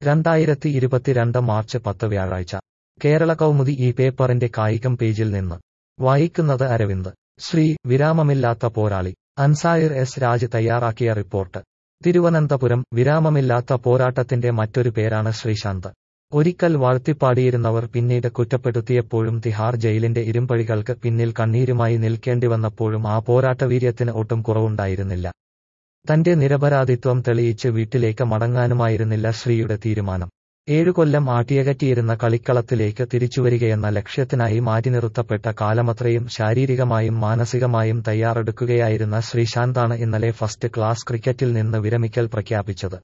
2022 March 10 വ്യാഴാഴ്ച കേരള കൗമുദി ഈ പേപ്പറിന്റെ കായികം പേജിൽ നിന്ന് വായിക്കുന്നത് അരവിന്ദ്. വിരാമമില്ലാത്ത പോരാളി. അൻസായർ എസ് രാജ് തയ്യാറാക്കിയ റിപ്പോർട്ട്. തിരുവനന്തപുരം. വിരാമമില്ലാത്ത പോരാട്ടത്തിന്റെ മറ്റൊരു പേരാണ് ശ്രീശാന്ത്. ഒരിക്കൽ വാഴ്ത്തിപ്പാടിയിരുന്നവർ പിന്നീട് കുറ്റപ്പെടുത്തിയപ്പോഴും തിഹാർ ജയിലിന്റെ ഇരുമ്പഴികൾക്ക് പിന്നിൽ കണ്ണീരുമായി നിൽക്കേണ്ടിവന്നപ്പോഴും ആ പോരാട്ടവീര്യത്തിന് ഒട്ടും കുറവുണ്ടായിരുന്നില്ല. തന്റെ നിരപരാധിത്വം തെളിയിച്ച് വീട്ടിലേക്ക് മടങ്ങാനുമായിരുന്നില്ല ശ്രീയുടെ തീരുമാനം. 7 കൊല്ലം ആട്ടിയകറ്റിയിരുന്ന കളിക്കളത്തിലേക്ക് തിരിച്ചുവരികയെന്ന ലക്ഷ്യത്തിനായി മാറ്റിനിർത്തപ്പെട്ട കാലമത്രയും ശാരീരികമായും മാനസികമായും തയ്യാറെടുക്കുകയായിരുന്ന ശ്രീശാന്താണ് ഇന്നലെ ഫസ്റ്റ് ക്ലാസ് ക്രിക്കറ്റിൽ നിന്ന് വിരമിക്കൽ പ്രഖ്യാപിച്ചത്.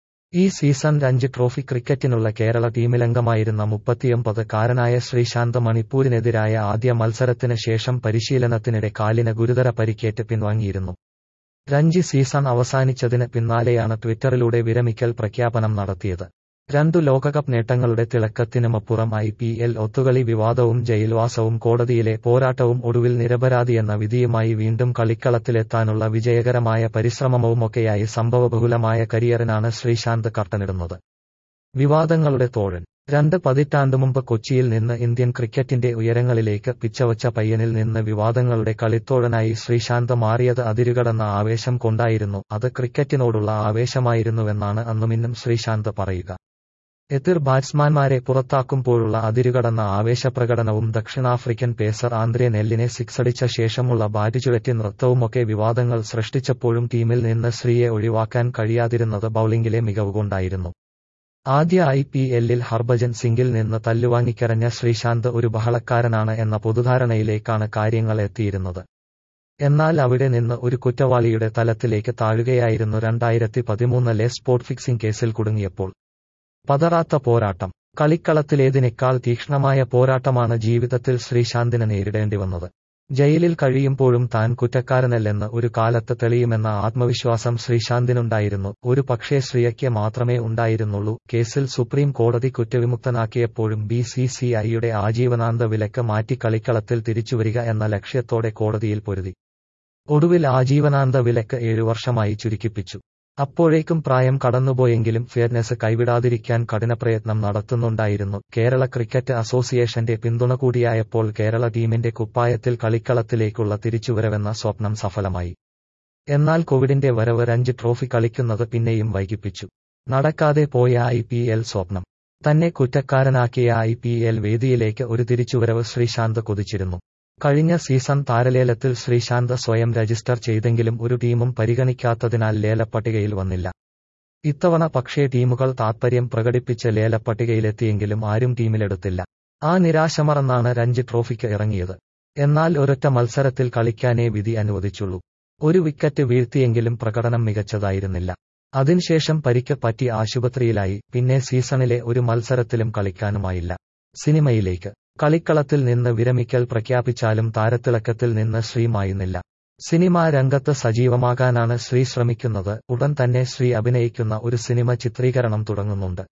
ഈ സീസൺ രഞ്ജി ട്രോഫി ക്രിക്കറ്റിനുള്ള കേരള ടീമിലംഗമായിരുന്ന 39-കാരനായ ശ്രീശാന്ത് മണിപ്പൂരിനെതിരായ ആദ്യ മത്സരത്തിന് ശേഷം പരിശീലനത്തിനിടെ കാലിന് ഗുരുതര പരിക്കേറ്റ് പിൻവാങ്ങിയിരുന്നു. രഞ്ജി സീസൺ അവസാനിച്ചതിന് പിന്നാലെയാണ് ട്വിറ്ററിലൂടെ വിരമിക്കൽ പ്രഖ്യാപനം നടത്തിയത്. 2 ലോകകപ്പ് നേട്ടങ്ങളുടെ തിളക്കത്തിനുമപ്പുറം IPL ഒത്തുകളി വിവാദവും ജയിൽവാസവും കോടതിയിലെ പോരാട്ടവും ഒടുവിൽ നിരപരാധിയെന്ന വിധിയുമായി വീണ്ടും കളിക്കളത്തിലെത്താനുള്ള വിജയകരമായ പരിശ്രമവുമൊക്കെയായി സംഭവബഹുലമായ കരിയറിനാണ് ശ്രീശാന്ത് കർട്ടനിടുന്നത്. വിവാദങ്ങളുടെ തോഴൻ. 2 പതിറ്റാണ്ട് മുമ്പ് കൊച്ചിയിൽ നിന്ന് ഇന്ത്യൻ ക്രിക്കറ്റിന്റെ ഉയരങ്ങളിലേക്ക് പിച്ചവച്ച പയ്യനിൽ നിന്ന് വിവാദങ്ങളുടെ കളിത്തോഴനായി ശ്രീശാന്ത് മാറിയത് അതിരുകടന്ന ആവേശം കൊണ്ടായിരുന്നു. അത് ക്രിക്കറ്റിനോടുള്ള ആവേശമായിരുന്നുവെന്നാണ് അന്നുമിന്നും ശ്രീശാന്ത് പറയുക. എതിർ ബാറ്റ്സ്മാൻമാരെ പുറത്താക്കുമ്പോഴുള്ള അതിരുകടന്ന ആവേശപ്രകടനവും ദക്ഷിണാഫ്രിക്കൻ പേസർ ആന്ദ്രെ നെല്ലിനെ സിക്സടിച്ച ശേഷമുള്ള ബാറ്റ് ചുഴറ്റി നൃത്തവുമൊക്കെ വിവാദങ്ങൾ സൃഷ്ടിച്ചപ്പോഴും ടീമിൽ നിന്ന് ശ്രീയെ ഒഴിവാക്കാൻ കഴിയാതിരുന്നത് ബൌളിംഗിലെ മികവുകൊണ്ടായിരുന്നു. ആദ്യ IPL-ൽ ഹർഭജൻ സിംഗിൽ നിന്ന് തല്ലുവാങ്ങിക്കരഞ്ഞ ശ്രീശാന്ത് ഒരു ബഹളക്കാരനാണ് എന്ന പൊതുധാരണയിലേക്കാണ് കാര്യങ്ങൾ എത്തിയിരുന്നത്. എന്നാൽ അവിടെ നിന്ന് ഒരു കുറ്റവാളിയുടെ തലത്തിലേക്ക് താഴുകയായിരുന്നു 2013-ലെ സ്പോട്ട് ഫിക്സിംഗ് കേസിൽ കുടുങ്ങിയപ്പോൾ. പതറാത്ത പോരാട്ടം. കളിക്കളത്തിലേതിനേക്കാൾ തീക്ഷ്ണമായ പോരാട്ടമാണ് ജീവിതത്തിൽ ശ്രീശാന്തിന് നേരിടേണ്ടി വന്നത്. ജയിലിൽ കഴിയുമ്പോഴും താൻ കുറ്റക്കാരനല്ലെന്ന് ഒരു കാലത്ത് തെളിയുമെന്ന ആത്മവിശ്വാസം ശ്രീശാന്തിനുണ്ടായിരുന്നു. ഒരു പക്ഷേ ശ്രീയയ്ക്ക് മാത്രമേ ഉണ്ടായിരുന്നുള്ളൂ. കേസിൽ സുപ്രീം കോടതി കുറ്റവിമുക്തനാക്കിയപ്പോഴും BCCI-യുടെ ആജീവനാന്ത വിലക്ക് മാറ്റി കളിക്കളത്തിൽ തിരിച്ചുവരിക എന്ന ലക്ഷ്യത്തോടെ കോടതിയിൽ പൊരുതി. ഒടുവിൽ ആജീവനാന്ത വിലക്ക് 7 വർഷമായി ചുരുക്കിപ്പിച്ചു. അപ്പോഴേക്കും പ്രായം കടന്നുപോയെങ്കിലും ഫിയർനെസ് കൈവിടാതിരിക്കാൻ കഠിനപ്രയത്നം നടത്തുന്നുണ്ടായിരുന്നു. കേരള ക്രിക്കറ്റ് അസോസിയേഷന്റെ പിന്തുണ കൂടിയായപ്പോൾ കേരള ടീമിന്റെ കുപ്പായത്തിൽ കളിക്കളത്തിലേക്കുള്ള തിരിച്ചുവരവെന്ന സ്വപ്നം സഫലമായി. എന്നാൽ കോവിഡിന്റെ വരവ് രഞ്ജി ട്രോഫി കളിക്കുന്നത് പിന്നെയും വൈകിപ്പിച്ചു. നടക്കാതെ പോയ IPL സ്വപ്നം. തന്നെ കുറ്റക്കാരനാക്കിയ IPL വേദിയിലേക്ക് ഒരു തിരിച്ചുവരവ് ശ്രീശാന്ത് കൊതിച്ചിരുന്നു. കഴിഞ്ഞ സീസൺ താരലേലത്തിൽ ശ്രീശാന്ത് സ്വയം രജിസ്റ്റർ ചെയ്തെങ്കിലും ഒരു ടീമും പരിഗണിക്കാത്തതിനാൽ ലേലപ്പട്ടികയിൽ വന്നില്ല. ഇത്തവണ പക്ഷേ ടീമുകൾ താത്പര്യം പ്രകടിപ്പിച്ച് ലേലപ്പട്ടികയിലെത്തിയെങ്കിലും ആരും ടീമിലെടുത്തില്ല. ആ നിരാശ മറന്നാണ് രഞ്ജി ട്രോഫിക്ക് ഇറങ്ങിയത്. എന്നാൽ ഒരൊറ്റ മത്സരത്തിൽ കളിക്കാനേ വിധി അനുവദിച്ചുള്ളൂ. 1 വിക്കറ്റ് വീഴ്ത്തിയെങ്കിലും പ്രകടനം മികച്ചതായിരുന്നില്ല. അതിനുശേഷം പരിക്ക് പറ്റി ആശുപത്രിയിലായി. പിന്നെ സീസണിലെ ഒരു മത്സരത്തിലും കളിക്കാനുമായില്ല. സിനിമയിലേക്ക്. കളിക്കളത്തിൽ നിന്ന് വിരമിക്കൽ പ്രഖ്യാപിച്ചാലും താരത്തിളക്കത്തിൽ നിന്ന് ശ്രീ മായുന്നില്ല. സിനിമാ രംഗത്ത് സജീവമാകാനാണ് ശ്രീ ശ്രമിക്കുന്നത്. ഉടൻ തന്നെ ശ്രീ അഭിനയിക്കുന്ന ഒരു സിനിമ ചിത്രീകരണം തുടങ്ങുന്നുണ്ട്.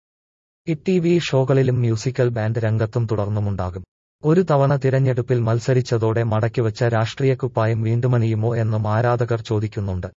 TV ഷോകളിലും മ്യൂസിക്കൽ ബാൻഡ് രംഗത്തും തുടർന്നുമുണ്ടാകും. ഒരു തവണ തിരഞ്ഞെടുപ്പിൽ മത്സരിച്ചതോടെ മടക്കിവച്ച രാഷ്ട്രീയ കുപ്പായം വീണ്ടുമണിയുമോ എന്നും ആരാധകർ ചോദിക്കുന്നുണ്ട്.